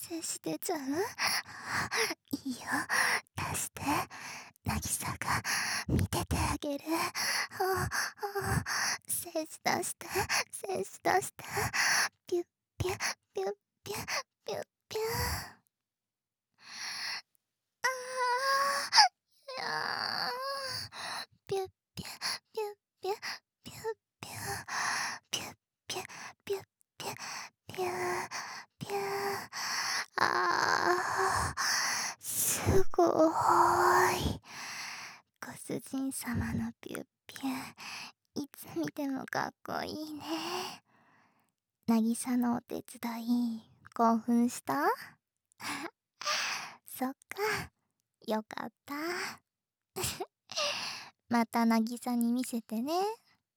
接してちゃう？いいよ、出して。渚が見ててあげる。精子出して、精子出して。ピュッピュッピュッピュッピュッピュッ。ああ、いやピュッピュッピュッピュッピュッピュッピュッピュッピュッピュッピュッピュッ。ああ、すごーい。ご主人様のピュッピュッ、いつ見てもかっこいいね。渚のお手伝い、興奮した？そっか、よかった。また渚に見せてね。